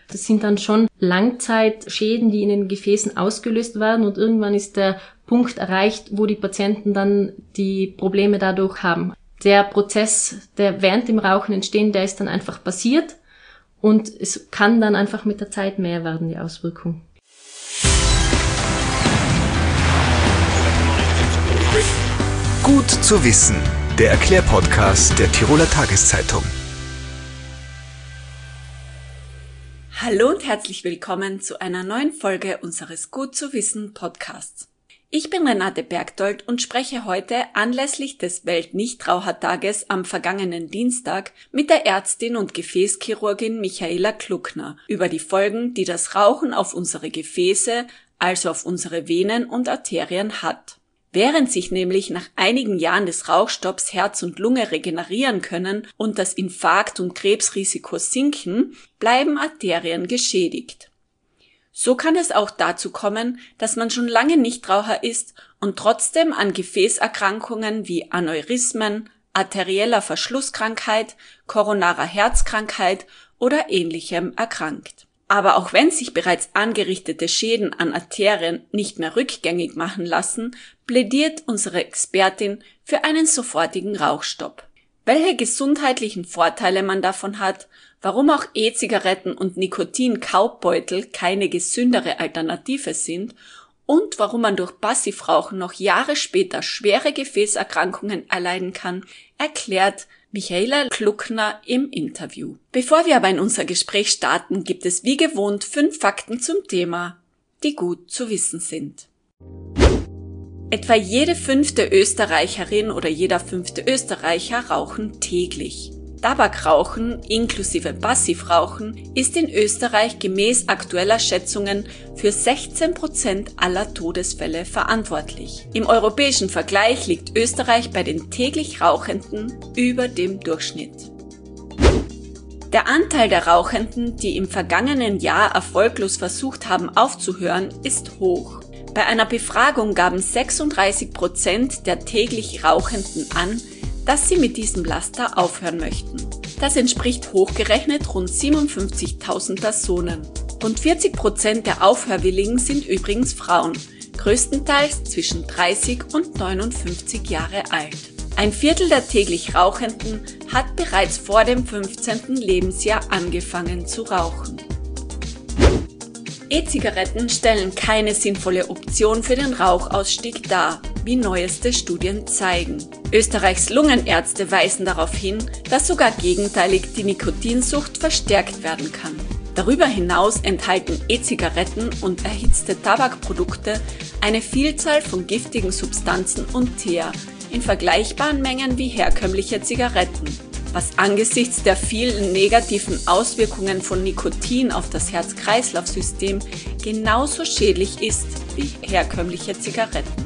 Das sind dann schon Langzeitschäden, die in den Gefäßen ausgelöst werden und irgendwann ist der Punkt erreicht, wo die Patienten dann die Probleme dadurch haben. Der Prozess, der während dem Rauchen entsteht, der ist dann einfach passiert und es kann dann einfach mit der Zeit mehr werden, die Auswirkung. Gut zu wissen, der Erklärpodcast der Tiroler Tageszeitung. Hallo und herzlich willkommen zu einer neuen Folge unseres Gut zu wissen Podcasts. Ich bin Renate Bergdold und spreche heute anlässlich des Welt-Nichtrauchertages am vergangenen Dienstag mit der Ärztin und Gefäßchirurgin Michaela Kluckner über die Folgen, die das Rauchen auf unsere Gefäße, also auf unsere Venen und Arterien hat. Während sich nämlich nach einigen Jahren des Rauchstopps Herz und Lunge regenerieren können und das Infarkt- und Krebsrisiko sinken, bleiben Arterien geschädigt. So kann es auch dazu kommen, dass man schon lange Nichtraucher ist und trotzdem an Gefäßerkrankungen wie Aneurysmen, arterieller Verschlusskrankheit, koronarer Herzkrankheit oder Ähnlichem erkrankt. Aber auch wenn sich bereits angerichtete Schäden an Arterien nicht mehr rückgängig machen lassen, plädiert unsere Expertin für einen sofortigen Rauchstopp. Welche gesundheitlichen Vorteile man davon hat, warum auch E-Zigaretten und Nikotin-Kaubbeutel keine gesündere Alternative sind und warum man durch Passivrauchen noch Jahre später schwere Gefäßerkrankungen erleiden kann, erklärt Michaela Kluckner im Interview. Bevor wir aber in unser Gespräch starten, gibt es wie gewohnt 5 Fakten zum Thema, die gut zu wissen sind. Etwa jede 5. Österreicherin oder jeder 5. Österreicher rauchen täglich. Tabakrauchen inklusive Passivrauchen ist in Österreich gemäß aktueller Schätzungen für 16% aller Todesfälle verantwortlich. Im europäischen Vergleich liegt Österreich bei den täglich Rauchenden über dem Durchschnitt. Der Anteil der Rauchenden, die im vergangenen Jahr erfolglos versucht haben aufzuhören, ist hoch. Bei einer Befragung gaben 36% der täglich Rauchenden an, dass sie mit diesem Laster aufhören möchten. Das entspricht hochgerechnet rund 57.000 Personen. Rund 40% der Aufhörwilligen sind übrigens Frauen, größtenteils zwischen 30 und 59 Jahre alt. Ein Viertel der täglich Rauchenden hat bereits vor dem 15. Lebensjahr angefangen zu rauchen. E-Zigaretten stellen keine sinnvolle Option für den Rauchausstieg dar, wie neueste Studien zeigen. Österreichs Lungenärzte weisen darauf hin, dass sogar gegenteilig die Nikotinsucht verstärkt werden kann. Darüber hinaus enthalten E-Zigaretten und erhitzte Tabakprodukte eine Vielzahl von giftigen Substanzen und Teer in vergleichbaren Mengen wie herkömmliche Zigaretten, was angesichts der vielen negativen Auswirkungen von Nikotin auf das Herz-Kreislauf-System genauso schädlich ist wie herkömmliche Zigaretten.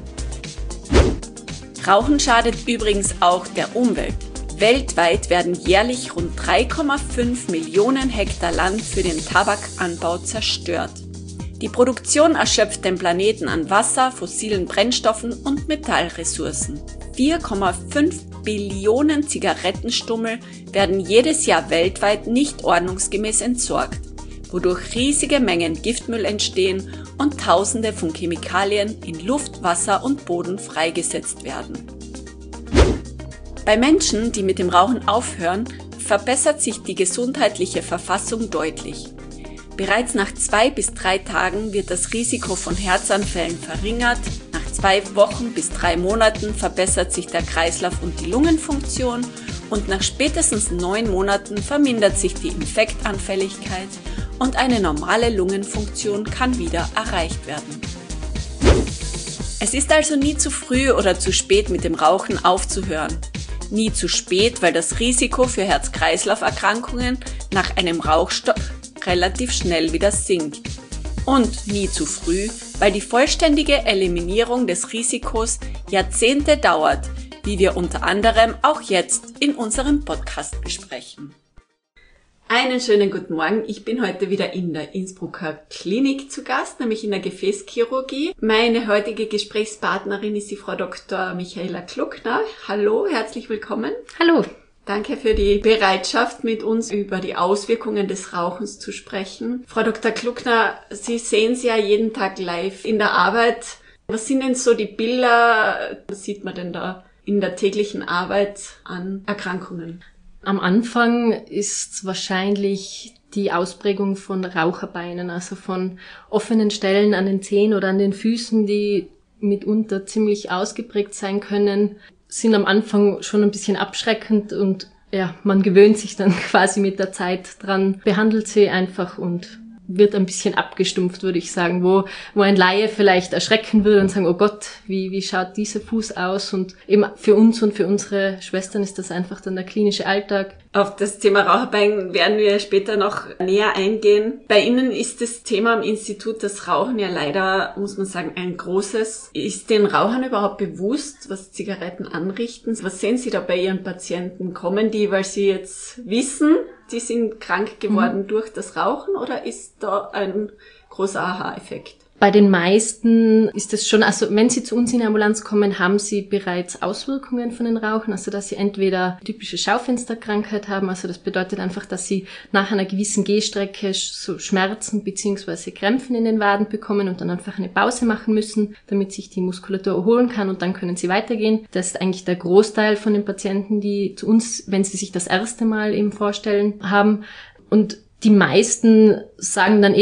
Rauchen schadet übrigens auch der Umwelt. Weltweit werden jährlich rund 3,5 Millionen Hektar Land für den Tabakanbau zerstört. Die Produktion erschöpft den Planeten an Wasser, fossilen Brennstoffen und Metallressourcen. 4,5 Billionen Zigarettenstummel werden jedes Jahr weltweit nicht ordnungsgemäß entsorgt, wodurch riesige Mengen Giftmüll entstehen und Tausende von Chemikalien in Luft, Wasser und Boden freigesetzt werden. Bei Menschen, die mit dem Rauchen aufhören, verbessert sich die gesundheitliche Verfassung deutlich. Bereits nach 2 bis 3 Tagen wird das Risiko von Herzanfällen verringert, nach 2 Wochen bis 3 Monaten verbessert sich der Kreislauf und die Lungenfunktion und nach spätestens 9 Monaten vermindert sich die Infektanfälligkeit und eine normale Lungenfunktion kann wieder erreicht werden. Es ist also nie zu früh oder zu spät mit dem Rauchen aufzuhören. Nie zu spät, weil das Risiko für Herz-Kreislauf-Erkrankungen nach einem Rauchstopp relativ schnell wieder sinkt. Und nie zu früh, weil die vollständige Eliminierung des Risikos Jahrzehnte dauert, wie wir unter anderem auch jetzt in unserem Podcast besprechen. Einen schönen guten Morgen. Ich bin heute wieder in der Innsbrucker Klinik zu Gast, nämlich in der Gefäßchirurgie. Meine heutige Gesprächspartnerin ist die Frau Dr. Michaela Kluckner. Hallo, herzlich willkommen. Hallo. Danke für die Bereitschaft, mit uns über die Auswirkungen des Rauchens zu sprechen. Frau Dr. Gluckner, Sie sehen es ja jeden Tag live in der Arbeit. Was sind denn so die Bilder, was sieht man denn da in der täglichen Arbeit an Erkrankungen? Am Anfang ist wahrscheinlich die Ausprägung von Raucherbeinen, also von offenen Stellen an den Zehen oder an den Füßen, die mitunter ziemlich ausgeprägt sein können, sind am Anfang schon ein bisschen abschreckend und ja, man gewöhnt sich dann quasi mit der Zeit dran, behandelt sie einfach und wird ein bisschen abgestumpft, würde ich sagen, wo ein Laie vielleicht erschrecken würde und sagen, oh Gott, wie schaut dieser Fuß aus? Und eben für uns und für unsere Schwestern ist das einfach dann der klinische Alltag. Auf das Thema Raucherbein werden wir später noch näher eingehen. Bei Ihnen ist das Thema am Institut das Rauchen ja leider, muss man sagen, ein großes. Ist den Rauchern überhaupt bewusst, was Zigaretten anrichten? Was sehen Sie da bei Ihren Patienten? Kommen die, weil sie jetzt wissen, die sind krank geworden durch das Rauchen, oder ist da ein großer Aha-Effekt? Bei den meisten ist es schon, also wenn sie zu uns in die Ambulanz kommen, haben sie bereits Auswirkungen von den Rauchen, also dass sie entweder typische Schaufensterkrankheit haben, also das bedeutet einfach, dass sie nach einer gewissen Gehstrecke so Schmerzen bzw. Krämpfen in den Waden bekommen und dann einfach eine Pause machen müssen, damit sich die Muskulatur erholen kann und dann können sie weitergehen. Das ist eigentlich der Großteil von den Patienten, die zu uns, wenn sie sich das erste Mal eben vorstellen, haben. Und die meisten sagen dann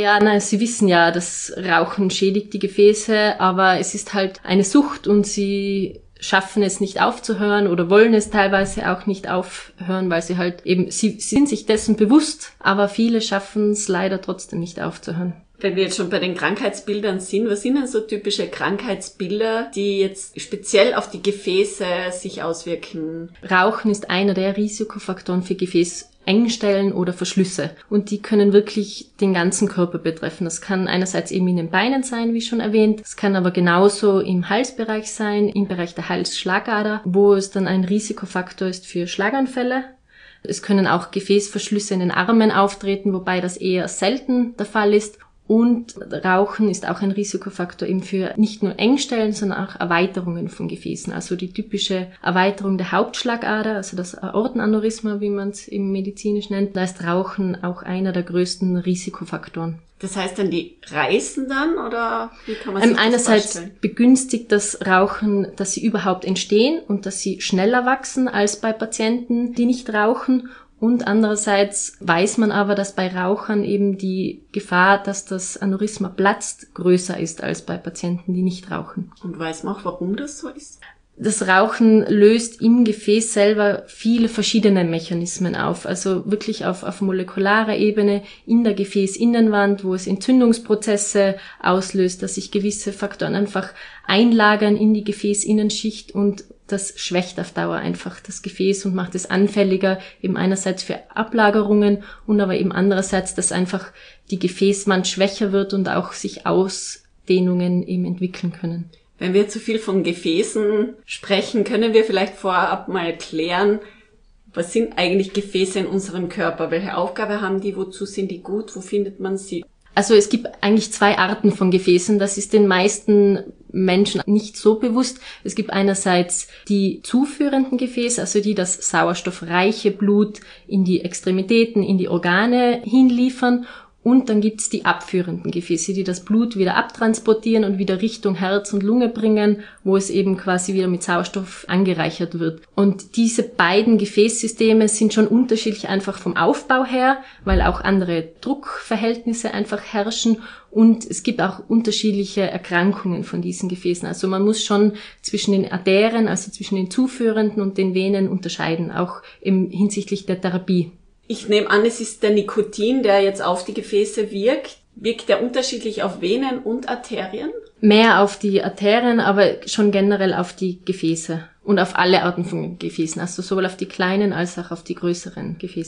sie wissen ja, das Rauchen schädigt die Gefäße, aber es ist halt eine Sucht und sie schaffen es nicht aufzuhören oder wollen es teilweise auch nicht aufhören, weil sie halt eben, sie sind sich dessen bewusst, aber viele schaffen es leider trotzdem nicht aufzuhören. Wenn wir jetzt schon bei den Krankheitsbildern sind, was sind denn so typische Krankheitsbilder, die jetzt speziell auf die Gefäße sich auswirken? Rauchen ist einer der Risikofaktoren für Gefäßengstellen oder Verschlüsse. Und die können wirklich den ganzen Körper betreffen. Das kann einerseits eben in den Beinen sein, wie schon erwähnt. Es kann aber genauso im Halsbereich sein, im Bereich der Halsschlagader, wo es dann ein Risikofaktor ist für Schlaganfälle. Es können auch Gefäßverschlüsse in den Armen auftreten, wobei das eher selten der Fall ist. Und Rauchen ist auch ein Risikofaktor eben für nicht nur Engstellen, sondern auch Erweiterungen von Gefäßen. Also die typische Erweiterung der Hauptschlagader, also das Aortenaneurysma, wie man es eben medizinisch nennt, da ist Rauchen auch einer der größten Risikofaktoren. Das heißt dann, die reißen dann, oder wie kann man sich das einerseits vorstellen? Begünstigt das Rauchen, dass sie überhaupt entstehen und dass sie schneller wachsen als bei Patienten, die nicht rauchen. Und andererseits weiß man aber, dass bei Rauchern eben die Gefahr, dass das Aneurysma platzt, größer ist als bei Patienten, die nicht rauchen. Und weiß man auch, warum das so ist? Das Rauchen löst im Gefäß selber viele verschiedene Mechanismen auf, also wirklich auf molekularer Ebene in der Gefäßinnenwand, wo es Entzündungsprozesse auslöst, dass sich gewisse Faktoren einfach einlagern in die Gefäßinnenschicht und das schwächt auf Dauer einfach das Gefäß und macht es anfälliger, eben einerseits für Ablagerungen und aber eben andererseits, dass einfach die Gefäßwand schwächer wird und auch sich Ausdehnungen eben entwickeln können. Wenn wir zu viel von Gefäßen sprechen, können wir vielleicht vorab mal klären, was sind eigentlich Gefäße in unserem Körper? Welche Aufgabe haben die? Wozu sind die gut? Wo findet man sie? Also es gibt eigentlich zwei Arten von Gefäßen. Das ist den meisten Menschen nicht so bewusst. Es gibt einerseits die zuführenden Gefäße, also die das sauerstoffreiche Blut in die Extremitäten, in die Organe hinliefern. Und dann gibt's die abführenden Gefäße, die das Blut wieder abtransportieren und wieder Richtung Herz und Lunge bringen, wo es eben quasi wieder mit Sauerstoff angereichert wird. Und diese beiden Gefäßsysteme sind schon unterschiedlich einfach vom Aufbau her, weil auch andere Druckverhältnisse einfach herrschen. Und es gibt auch unterschiedliche Erkrankungen von diesen Gefäßen. Also man muss schon zwischen den Arterien, also zwischen den zuführenden und den Venen unterscheiden, auch hinsichtlich der Therapie. Ich nehme an, es ist der Nikotin, der jetzt auf die Gefäße wirkt. Wirkt der unterschiedlich auf Venen und Arterien? Mehr auf die Arterien, aber schon generell auf die Gefäße und auf alle Arten von Gefäßen, also sowohl auf die kleinen als auch auf die größeren Gefäße.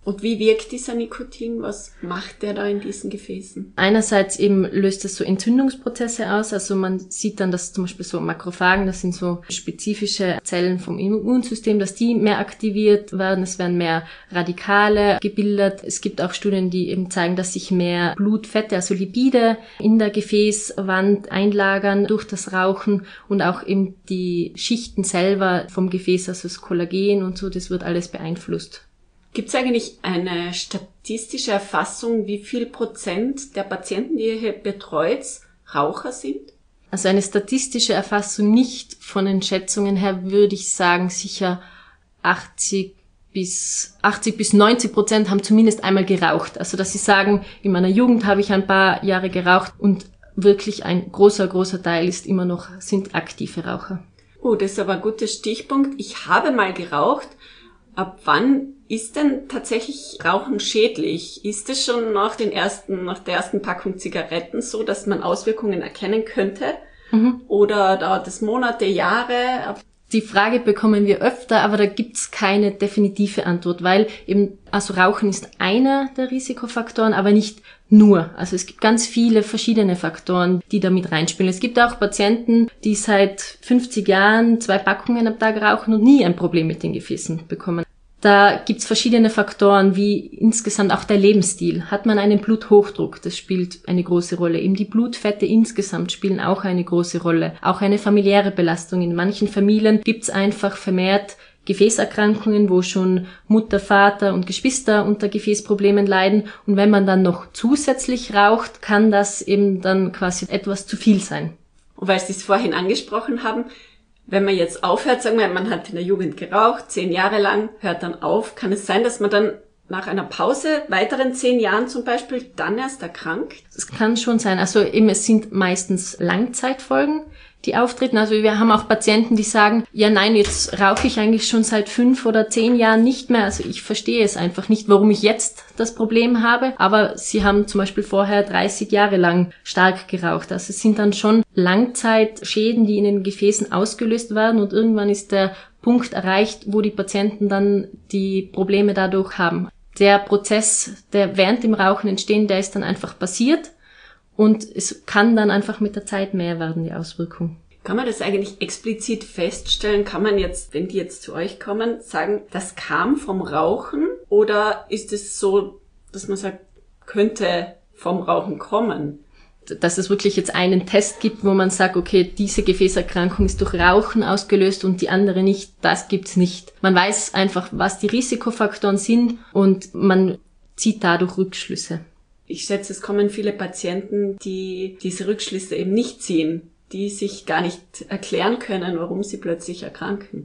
Und wie wirkt dieser Nikotin? Was macht der da in diesen Gefäßen? Einerseits eben löst es so Entzündungsprozesse aus. Also man sieht dann, dass zum Beispiel so Makrophagen, das sind so spezifische Zellen vom Immunsystem, dass die mehr aktiviert werden. Es werden mehr Radikale gebildet. Es gibt auch Studien, die eben zeigen, dass sich mehr Blutfette, also Lipide in der Gefäßwand einlagern durch das Rauchen und auch eben die Schichten selber vom Gefäß, also das Kollagen und so, das wird alles beeinflusst. Gibt es eigentlich eine statistische Erfassung, wie viel Prozent der Patienten, die ihr hier betreut, Raucher sind? Also eine statistische Erfassung nicht. Von den Schätzungen her würde ich sagen, sicher 80 bis 90% haben zumindest einmal geraucht. Also dass sie sagen, in meiner Jugend habe ich ein paar Jahre geraucht und wirklich ein großer Teil sind aktive Raucher. Oh, das ist aber ein guter Stichpunkt. Ich habe mal geraucht. Ab wann ist denn tatsächlich Rauchen schädlich? Ist es schon nach der ersten Packung Zigaretten so, dass man Auswirkungen erkennen könnte? Oder dauert es Monate, Jahre? Die Frage bekommen wir öfter, aber da gibt's keine definitive Antwort, weil eben, also Rauchen ist einer der Risikofaktoren, aber nicht nur. Also es gibt ganz viele verschiedene Faktoren, die da mit reinspielen. Es gibt auch Patienten, die seit 50 Jahren 2 Packungen am Tag rauchen und nie ein Problem mit den Gefäßen bekommen. Da gibt's verschiedene Faktoren, wie insgesamt auch der Lebensstil. Hat man einen Bluthochdruck, das spielt eine große Rolle. Eben die Blutfette insgesamt spielen auch eine große Rolle. Auch eine familiäre Belastung. In manchen Familien gibt's einfach vermehrt Gefäßerkrankungen, wo schon Mutter, Vater und Geschwister unter Gefäßproblemen leiden. Und wenn man dann noch zusätzlich raucht, kann das eben dann quasi etwas zu viel sein. Und weil Sie es vorhin angesprochen haben, wenn man jetzt aufhört, sagen wir, man hat in der Jugend geraucht, 10 Jahre lang, hört dann auf, kann es sein, dass man dann nach einer Pause, weiteren 10 Jahren zum Beispiel, dann erst erkrankt? Es kann schon sein. Also eben, es sind meistens Langzeitfolgen, die auftreten. Also wir haben auch Patienten, die sagen, ja nein, jetzt rauche ich eigentlich schon seit 5 oder 10 Jahren nicht mehr. Also ich verstehe es einfach nicht, warum ich jetzt das Problem habe. Aber sie haben zum Beispiel vorher 30 Jahre lang stark geraucht. Also es sind dann schon Langzeitschäden, die in den Gefäßen ausgelöst werden. Und irgendwann ist der Punkt erreicht, wo die Patienten dann die Probleme dadurch haben. Der Prozess, der während dem Rauchen entsteht, der ist dann einfach passiert. Und es kann dann einfach mit der Zeit mehr werden, die Auswirkung. Kann man das eigentlich explizit feststellen? Kann man jetzt, wenn die jetzt zu euch kommen, sagen, das kam vom Rauchen? Oder ist es so, dass man sagt, könnte vom Rauchen kommen? Dass es wirklich jetzt einen Test gibt, wo man sagt, okay, diese Gefäßerkrankung ist durch Rauchen ausgelöst und die andere nicht, das gibt's nicht. Man weiß einfach, was die Risikofaktoren sind und man zieht dadurch Rückschlüsse. Ich schätze, es kommen viele Patienten, die diese Rückschlüsse eben nicht ziehen, die sich gar nicht erklären können, warum sie plötzlich erkranken.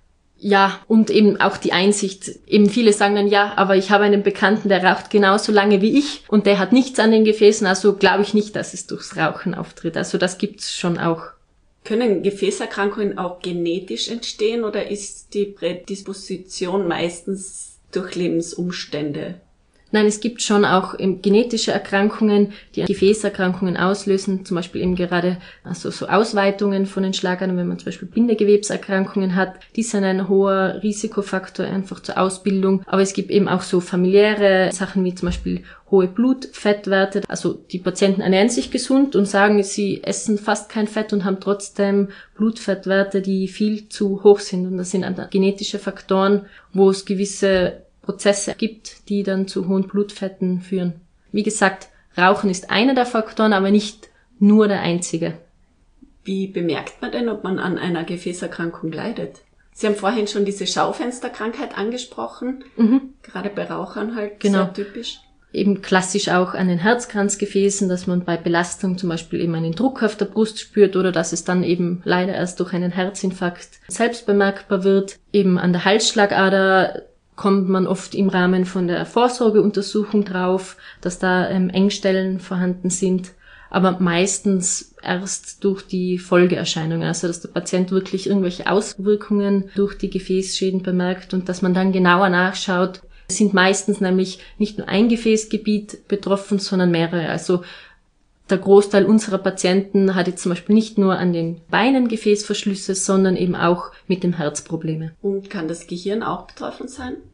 Ja, und eben auch die Einsicht. Eben viele sagen dann, ja, aber ich habe einen Bekannten, der raucht genauso lange wie ich und der hat nichts an den Gefäßen, also glaube ich nicht, dass es durchs Rauchen auftritt. Also das gibt's schon auch. Können Gefäßerkrankungen auch genetisch entstehen oder ist die Prädisposition meistens durch Lebensumstände? Nein, es gibt schon auch genetische Erkrankungen, die Gefäßerkrankungen auslösen, zum Beispiel eben gerade also so Ausweitungen von den Schlagadern, wenn man zum Beispiel Bindegewebserkrankungen hat, die sind ein hoher Risikofaktor einfach zur Ausbildung. Aber es gibt eben auch so familiäre Sachen wie zum Beispiel hohe Blutfettwerte. Also die Patienten ernähren sich gesund und sagen, sie essen fast kein Fett und haben trotzdem Blutfettwerte, die viel zu hoch sind. Und das sind genetische Faktoren, wo es gewisse Prozesse gibt, die dann zu hohen Blutfetten führen. Wie gesagt, Rauchen ist einer der Faktoren, aber nicht nur der einzige. Wie bemerkt man denn, ob man an einer Gefäßerkrankung leidet? Sie haben vorhin schon diese Schaufensterkrankheit angesprochen, gerade bei Rauchern halt genau. Sehr typisch. Eben klassisch auch an den Herzkranzgefäßen, dass man bei Belastung zum Beispiel eben einen Druck auf der Brust spürt oder dass es dann eben leider erst durch einen Herzinfarkt selbst bemerkbar wird. Eben an der Halsschlagader kommt man oft im Rahmen von der Vorsorgeuntersuchung drauf, dass da Engstellen vorhanden sind, aber meistens erst durch die Folgeerscheinungen, also dass der Patient wirklich irgendwelche Auswirkungen durch die Gefäßschäden bemerkt und dass man dann genauer nachschaut. Es sind meistens nämlich nicht nur ein Gefäßgebiet betroffen, sondern mehrere. Also der Großteil unserer Patienten hat jetzt zum Beispiel nicht nur an den Beinen Gefäßverschlüsse, sondern eben auch mit dem Herz Probleme. Und kann das Gehirn auch betroffen sein?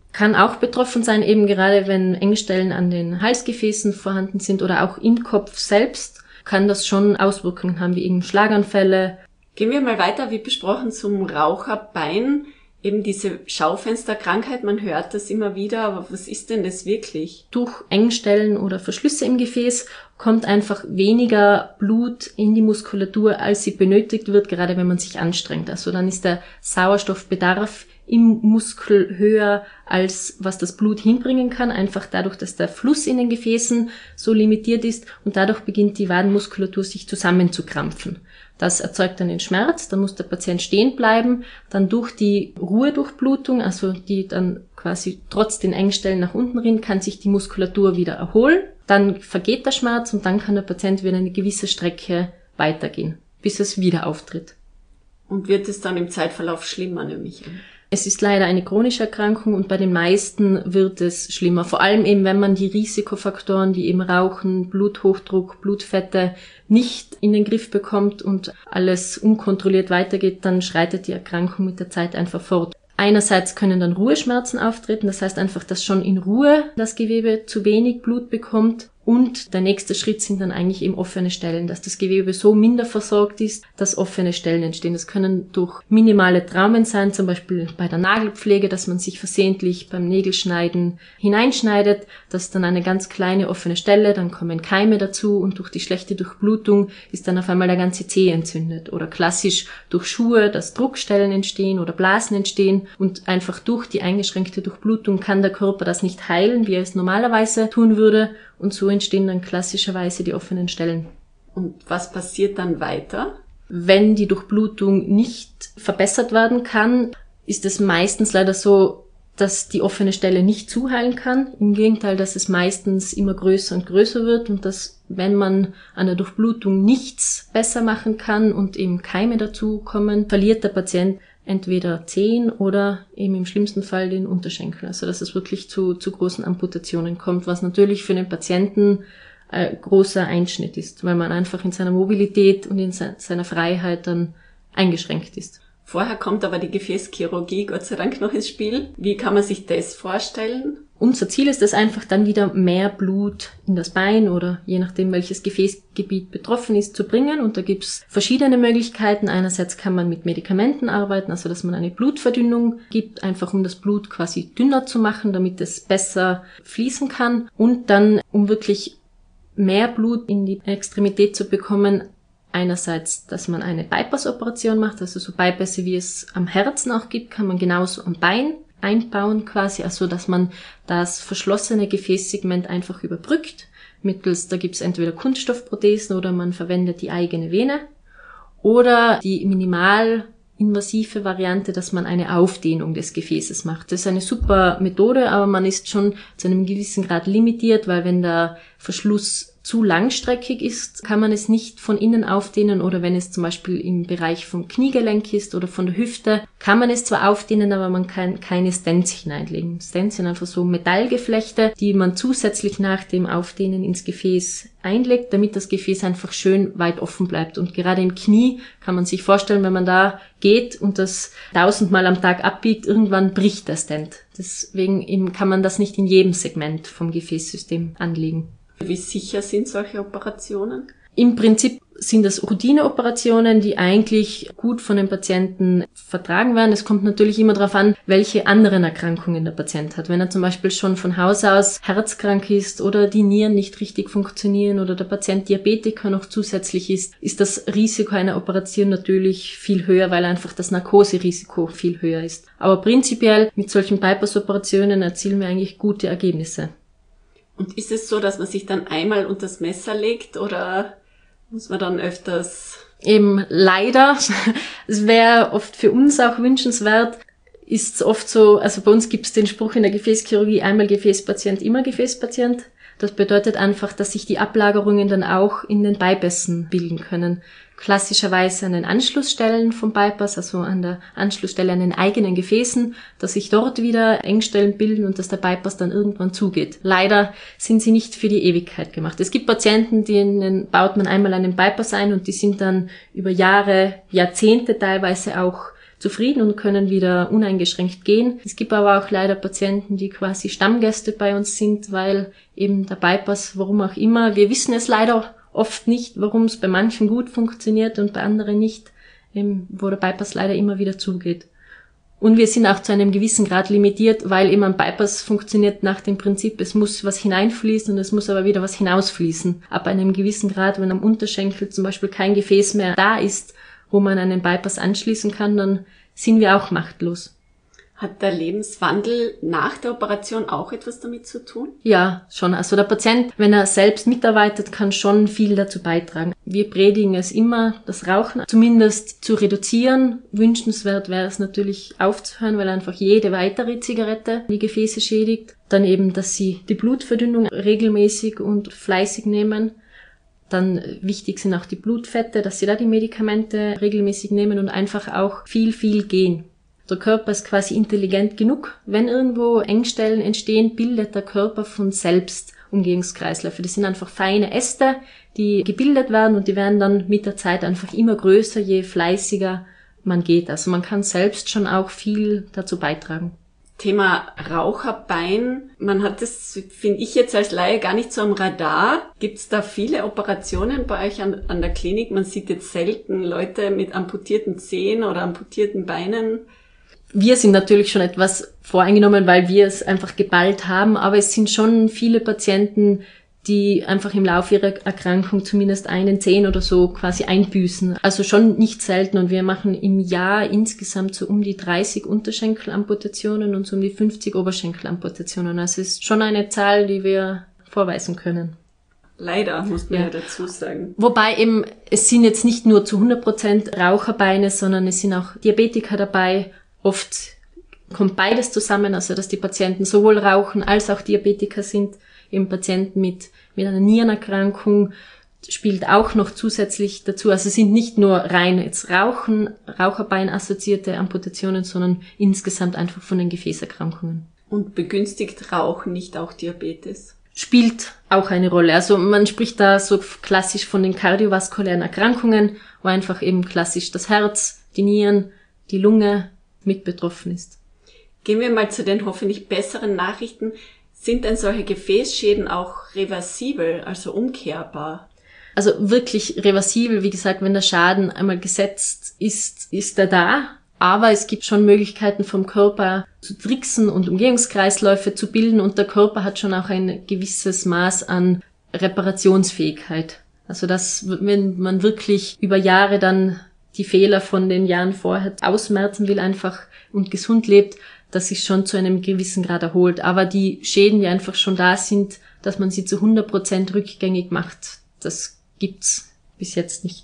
kann auch betroffen sein, eben gerade wenn Engstellen an den Halsgefäßen vorhanden sind oder auch im Kopf selbst, kann das schon Auswirkungen haben, wie eben Schlaganfälle. Gehen wir mal weiter, wie besprochen, zum Raucherbein. Eben diese Schaufensterkrankheit, man hört das immer wieder, aber was ist denn das wirklich? Durch Engstellen oder Verschlüsse im Gefäß kommt einfach weniger Blut in die Muskulatur, als sie benötigt wird, gerade wenn man sich anstrengt. Also dann ist der Sauerstoffbedarf im Muskel höher, als was das Blut hinbringen kann, einfach dadurch, dass der Fluss in den Gefäßen so limitiert ist und dadurch beginnt die Wadenmuskulatur sich zusammenzukrampfen. Das erzeugt dann den Schmerz, dann muss der Patient stehen bleiben, dann durch die Ruhedurchblutung, also die dann quasi trotz den Engstellen nach unten rinnt, kann sich die Muskulatur wieder erholen, dann vergeht der Schmerz und dann kann der Patient wieder eine gewisse Strecke weitergehen, bis es wieder auftritt. Und wird es dann im Zeitverlauf schlimmer, nehme ich an? Es ist leider eine chronische Erkrankung und bei den meisten wird es schlimmer. Vor allem eben, wenn man die Risikofaktoren wie eben Rauchen, Bluthochdruck, Blutfette nicht in den Griff bekommt und alles unkontrolliert weitergeht, dann schreitet die Erkrankung mit der Zeit einfach fort. Einerseits können dann Ruheschmerzen auftreten, das heißt einfach, dass schon in Ruhe das Gewebe zu wenig Blut bekommt. Und der nächste Schritt sind dann eigentlich eben offene Stellen, dass das Gewebe so minder versorgt ist, dass offene Stellen entstehen. Das können durch minimale Traumen sein, zum Beispiel bei der Nagelpflege, dass man sich versehentlich beim Nägelschneiden hineinschneidet. Das ist dann eine ganz kleine offene Stelle, dann kommen Keime dazu und durch die schlechte Durchblutung ist dann auf einmal der ganze Zeh entzündet. Oder klassisch durch Schuhe, dass Druckstellen entstehen oder Blasen entstehen und einfach durch die eingeschränkte Durchblutung kann der Körper das nicht heilen, wie er es normalerweise tun würde. Und so entstehen dann klassischerweise die offenen Stellen. Und was passiert dann weiter? Wenn die Durchblutung nicht verbessert werden kann, ist es meistens leider so, dass die offene Stelle nicht zuheilen kann. Im Gegenteil, dass es meistens immer größer und größer wird und dass, wenn man an der Durchblutung nichts besser machen kann und eben Keime dazu kommen, verliert der Patient entweder Zehen oder eben im schlimmsten Fall den Unterschenkel. Also dass es wirklich zu großen Amputationen kommt, was natürlich für den Patienten ein großer Einschnitt ist, weil man einfach in seiner Mobilität und in seiner Freiheit dann eingeschränkt ist. Vorher kommt aber die Gefäßchirurgie Gott sei Dank noch ins Spiel. Wie kann man sich das vorstellen? Unser Ziel ist es einfach dann wieder mehr Blut in das Bein oder je nachdem welches Gefäßgebiet betroffen ist zu bringen und da gibt's verschiedene Möglichkeiten. Einerseits kann man mit Medikamenten arbeiten, also dass man eine Blutverdünnung gibt, einfach um das Blut quasi dünner zu machen, damit es besser fließen kann und dann um wirklich mehr Blut in die Extremität zu bekommen, einerseits, dass man eine Bypass-Operation macht, also so Bypässe wie es am Herzen auch gibt, kann man genauso am Bein einbauen quasi, also dass man das verschlossene Gefäßsegment einfach überbrückt. Da gibt's entweder Kunststoffprothesen oder man verwendet die eigene Vene. Oder die minimalinvasive Variante, dass man eine Aufdehnung des Gefäßes macht. Das ist eine super Methode, aber man ist schon zu einem gewissen Grad limitiert, weil wenn der Verschluss zu langstreckig ist, kann man es nicht von innen aufdehnen oder wenn es zum Beispiel im Bereich vom Kniegelenk ist oder von der Hüfte, kann man es zwar aufdehnen, aber man kann keine Stents hineinlegen. Stents sind einfach so Metallgeflechte, die man zusätzlich nach dem Aufdehnen ins Gefäß einlegt, damit das Gefäß einfach schön weit offen bleibt. Und gerade im Knie kann man sich vorstellen, wenn man da geht und das 1000-mal am Tag abbiegt, irgendwann bricht der Stent. Deswegen kann man das nicht in jedem Segment vom Gefäßsystem anlegen. Wie sicher sind solche Operationen? Im Prinzip sind das Routineoperationen, die eigentlich gut von den Patienten vertragen werden. Es kommt natürlich immer darauf an, welche anderen Erkrankungen der Patient hat. Wenn er zum Beispiel schon von Haus aus herzkrank ist oder die Nieren nicht richtig funktionieren oder der Patient Diabetiker noch zusätzlich ist das Risiko einer Operation natürlich viel höher, weil einfach das Narkoserisiko viel höher ist. Aber prinzipiell mit solchen Bypass-Operationen erzielen wir eigentlich gute Ergebnisse. Und ist es so, dass man sich dann einmal unter das Messer legt oder muss man dann öfters? Eben leider. Es wäre oft für uns auch wünschenswert. Ist oft so, also bei uns gibt es den Spruch in der Gefäßchirurgie, einmal Gefäßpatient, immer Gefäßpatient. Das bedeutet einfach, dass sich die Ablagerungen dann auch in den Bypässen bilden können. Klassischerweise an den Anschlussstellen vom Bypass, also an der Anschlussstelle an den eigenen Gefäßen, dass sich dort wieder Engstellen bilden und dass der Bypass dann irgendwann zugeht. Leider sind sie nicht für die Ewigkeit gemacht. Es gibt Patienten, denen baut man einmal einen Bypass ein und die sind dann über Jahre, Jahrzehnte teilweise auch zufrieden und können wieder uneingeschränkt gehen. Es gibt aber auch leider Patienten, die quasi Stammgäste bei uns sind, weil eben der Bypass, warum auch immer, wir wissen es leider oft nicht, warum es bei manchen gut funktioniert und bei anderen nicht, wo der Bypass leider immer wieder zugeht. Und wir sind auch zu einem gewissen Grad limitiert, weil eben ein Bypass funktioniert nach dem Prinzip, es muss was hineinfließen und es muss aber wieder was hinausfließen. Ab einem gewissen Grad, wenn am Unterschenkel zum Beispiel kein Gefäß mehr da ist, wo man einen Bypass anschließen kann, dann sind wir auch machtlos. Hat der Lebenswandel nach der Operation auch etwas damit zu tun? Ja, schon. Also der Patient, wenn er selbst mitarbeitet, kann schon viel dazu beitragen. Wir predigen es immer, das Rauchen zumindest zu reduzieren. Wünschenswert wäre es natürlich aufzuhören, weil einfach jede weitere Zigarette die Gefäße schädigt. Dann eben, dass sie die Blutverdünnung regelmäßig und fleißig nehmen. Dann wichtig sind auch die Blutfette, dass sie da die Medikamente regelmäßig nehmen und einfach auch viel gehen. Der Körper ist quasi intelligent genug. Wenn irgendwo Engstellen entstehen, bildet der Körper von selbst Umgehungskreisläufe. Das sind einfach feine Äste, die gebildet werden und die werden dann mit der Zeit einfach immer größer, je fleißiger man geht. Also man kann selbst schon auch viel dazu beitragen. Thema Raucherbein. Man hat das, finde ich jetzt als Laie, gar nicht so am Radar. Gibt es da viele Operationen bei euch an der Klinik? Man sieht jetzt selten Leute mit amputierten Zehen oder amputierten Beinen. Wir sind natürlich schon etwas voreingenommen, weil wir es einfach geballt haben, aber es sind schon viele Patienten, die einfach im Laufe ihrer Erkrankung zumindest einen Zehen oder so quasi einbüßen. Also schon nicht selten und wir machen im Jahr insgesamt so um die 30 Unterschenkelamputationen und so um die 50 Oberschenkelamputationen. Also es ist schon eine Zahl, die wir vorweisen können. Leider, muss man ja dazu sagen. Wobei eben, es sind jetzt nicht nur zu 100% Raucherbeine, sondern es sind auch Diabetiker dabei. Oft kommt beides zusammen, also dass die Patienten sowohl rauchen als auch Diabetiker sind. Eben Patienten mit einer Nierenerkrankung spielt auch noch zusätzlich dazu. Also es sind nicht nur rein jetzt Raucherbein-assoziierte Amputationen, sondern insgesamt einfach von den Gefäßerkrankungen. Und begünstigt Rauchen nicht auch Diabetes? Spielt auch eine Rolle. Also man spricht da so klassisch von den kardiovaskulären Erkrankungen, wo einfach eben klassisch das Herz, die Nieren, die Lunge mit betroffen ist. Gehen wir mal zu den hoffentlich besseren Nachrichten. Sind denn solche Gefäßschäden auch reversibel, also umkehrbar? Also wirklich reversibel, wie gesagt, wenn der Schaden einmal gesetzt ist, ist er da. Aber es gibt schon Möglichkeiten vom Körper zu tricksen und Umgehungskreisläufe zu bilden und der Körper hat schon auch ein gewisses Maß an Reparationsfähigkeit. Also dass, wenn man wirklich über Jahre dann die Fehler von den Jahren vorher ausmerzen will einfach und gesund lebt, dass sich schon zu einem gewissen Grad erholt. Aber die Schäden, die einfach schon da sind, dass man sie zu 100% rückgängig macht, das gibt's bis jetzt nicht.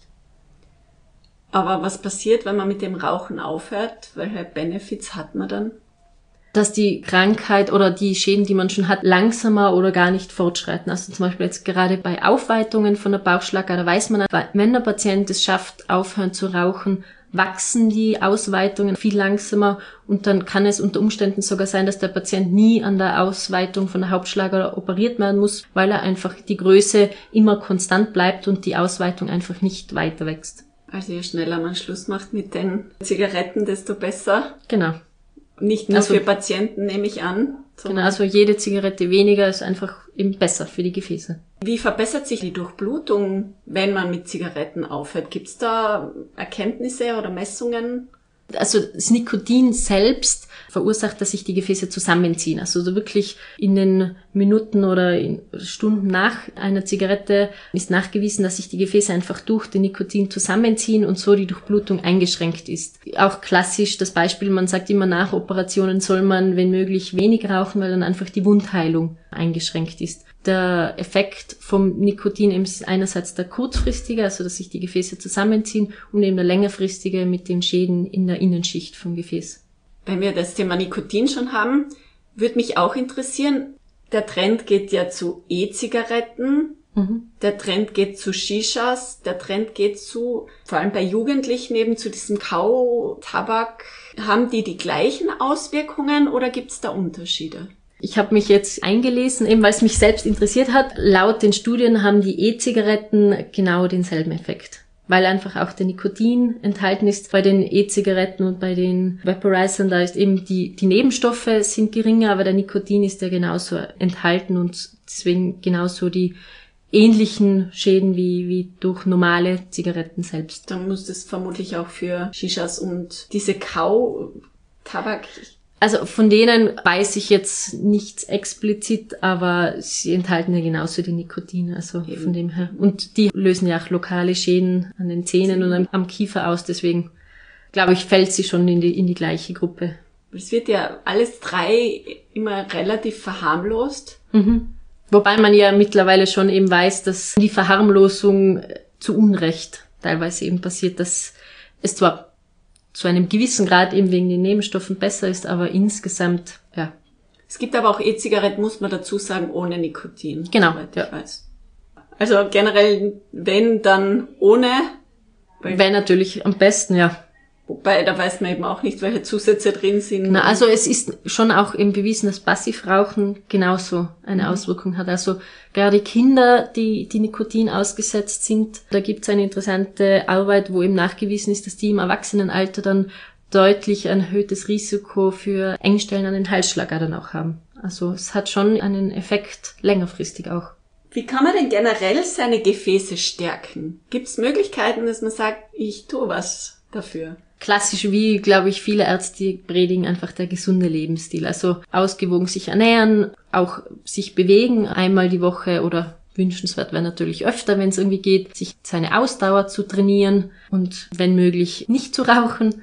Aber was passiert, wenn man mit dem Rauchen aufhört? Welche Benefits hat man dann? Dass die Krankheit oder die Schäden, die man schon hat, langsamer oder gar nicht fortschreiten. Also zum Beispiel jetzt gerade bei Aufweitungen von der Bauchschlagader weiß man, wenn der Patient es schafft, aufhören zu rauchen, wachsen die Ausweitungen viel langsamer und dann kann es unter Umständen sogar sein, dass der Patient nie an der Ausweitung von der Hauptschlagader operiert werden muss, weil er einfach die Größe immer konstant bleibt und die Ausweitung einfach nicht weiter wächst. Also je schneller man Schluss macht mit den Zigaretten, desto besser. Genau. Nicht nur für Patienten, nehme ich an. Genau, also jede Zigarette weniger ist einfach eben besser für die Gefäße. Wie verbessert sich die Durchblutung, wenn man mit Zigaretten aufhört? Gibt es da Erkenntnisse oder Messungen? Also das Nikotin selbst verursacht, dass sich die Gefäße zusammenziehen. Also wirklich in den Minuten oder in Stunden nach einer Zigarette ist nachgewiesen, dass sich die Gefäße einfach durch den Nikotin zusammenziehen und so die Durchblutung eingeschränkt ist. Auch klassisch das Beispiel, man sagt immer, nach Operationen soll man, wenn möglich, wenig rauchen, weil dann einfach die Wundheilung eingeschränkt ist. Der Effekt vom Nikotin ist einerseits der kurzfristige, also dass sich die Gefäße zusammenziehen, und eben der längerfristige mit den Schäden in der Innenschicht vom Gefäß. Wenn wir das Thema Nikotin schon haben, würde mich auch interessieren, der Trend geht ja zu E-Zigaretten, der Trend geht zu Shishas, der Trend geht zu, vor allem bei Jugendlichen eben zu diesem Kautabak. Haben die gleichen Auswirkungen oder gibt es da Unterschiede? Ich habe mich jetzt eingelesen, eben weil es mich selbst interessiert hat. Laut den Studien haben die E-Zigaretten genau denselben Effekt. weil einfach auch der Nikotin enthalten ist bei den E-Zigaretten und bei den Vaporizern. Da ist eben die Nebenstoffe sind geringer, aber der Nikotin ist ja genauso enthalten und deswegen genauso die ähnlichen Schäden wie durch normale Zigaretten selbst. Dann muss das vermutlich auch für Shishas und diese Kau-Tabak. Also von denen weiß ich jetzt nichts explizit, aber sie enthalten ja genauso die Nikotin, also eben. Von dem her. Und die lösen ja auch lokale Schäden an den Zähnen und am Kiefer aus, deswegen glaube ich, fällt sie schon in die gleiche Gruppe. Es wird ja alles drei immer relativ verharmlost. Mhm. Wobei man ja mittlerweile schon eben weiß, dass die Verharmlosung zu Unrecht teilweise eben passiert, dass es zwar zu einem gewissen Grad eben wegen den Nebenstoffen besser ist, aber insgesamt, ja. Es gibt aber auch E-Zigaretten, muss man dazu sagen, ohne Nikotin. Genau, soweit ich weiß. Also generell, wenn, dann ohne. Wäre natürlich am besten, ja. Wobei, da weiß man eben auch nicht, welche Zusätze drin sind. Na, also es ist schon auch eben bewiesen, dass Passivrauchen genauso eine Auswirkung hat. Also gerade Kinder, die Nikotin ausgesetzt sind, da gibt es eine interessante Arbeit, wo eben nachgewiesen ist, dass die im Erwachsenenalter dann deutlich ein erhöhtes Risiko für Engstellen an den Halsschlagader auch haben. Also es hat schon einen Effekt längerfristig auch. Wie kann man denn generell seine Gefäße stärken? Gibt es Möglichkeiten, dass man sagt, ich tue was dafür? Klassisch wie, glaube ich, viele Ärzte predigen einfach der gesunde Lebensstil. Also ausgewogen sich ernähren, auch sich bewegen einmal die Woche oder wünschenswert wäre natürlich öfter, wenn es irgendwie geht, sich seine Ausdauer zu trainieren und wenn möglich nicht zu rauchen,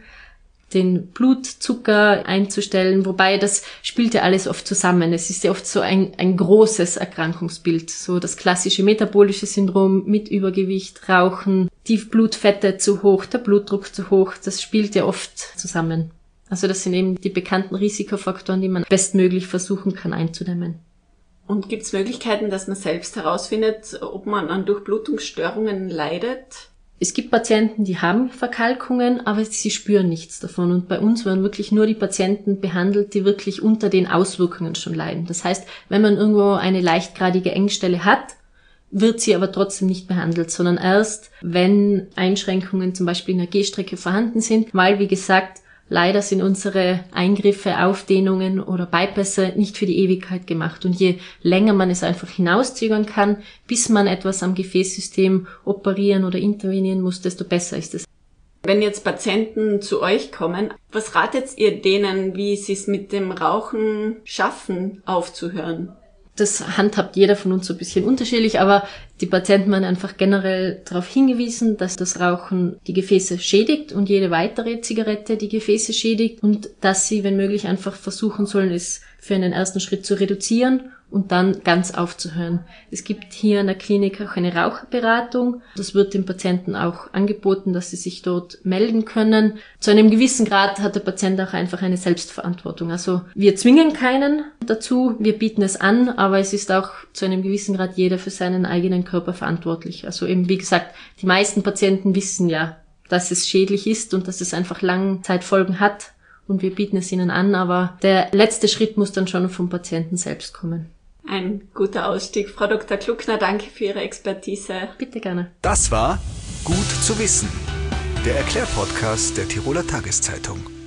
den Blutzucker einzustellen, wobei das spielt ja alles oft zusammen. Es ist ja oft so ein großes Erkrankungsbild, so das klassische metabolische Syndrom mit Übergewicht, Rauchen, die Blutfette zu hoch, der Blutdruck zu hoch, das spielt ja oft zusammen. Also das sind eben die bekannten Risikofaktoren, die man bestmöglich versuchen kann einzudämmen. Und gibt es Möglichkeiten, dass man selbst herausfindet, ob man an Durchblutungsstörungen leidet? Es gibt Patienten, die haben Verkalkungen, aber sie spüren nichts davon. Und bei uns werden wirklich nur die Patienten behandelt, die wirklich unter den Auswirkungen schon leiden. Das heißt, wenn man irgendwo eine leichtgradige Engstelle hat, wird sie aber trotzdem nicht behandelt, sondern erst, wenn Einschränkungen zum Beispiel in der Gehstrecke vorhanden sind, weil, wie gesagt, leider sind unsere Eingriffe, Aufdehnungen oder Bypässe nicht für die Ewigkeit gemacht. Und je länger man es einfach hinauszögern kann, bis man etwas am Gefäßsystem operieren oder intervenieren muss, desto besser ist es. Wenn jetzt Patienten zu euch kommen, was ratet ihr denen, wie sie es mit dem Rauchen schaffen, aufzuhören? Das handhabt jeder von uns so ein bisschen unterschiedlich, aber die Patienten werden einfach generell darauf hingewiesen, dass das Rauchen die Gefäße schädigt und jede weitere Zigarette die Gefäße schädigt und dass sie, wenn möglich, einfach versuchen sollen, es für einen ersten Schritt zu reduzieren und dann ganz aufzuhören. Es gibt hier in der Klinik auch eine Raucherberatung. Das wird den Patienten auch angeboten, dass sie sich dort melden können. Zu einem gewissen Grad hat der Patient auch einfach eine Selbstverantwortung. Also wir zwingen keinen dazu, wir bieten es an, aber es ist auch zu einem gewissen Grad jeder für seinen eigenen Körper verantwortlich. Also eben, wie gesagt, die meisten Patienten wissen ja, dass es schädlich ist und dass es einfach Langzeitfolgen hat. Und wir bieten es ihnen an, aber der letzte Schritt muss dann schon vom Patienten selbst kommen. Ein guter Ausstieg. Frau Dr. Kluckner, danke für Ihre Expertise. Bitte gerne. Das war Gut zu wissen, der Erklärpodcast der Tiroler Tageszeitung.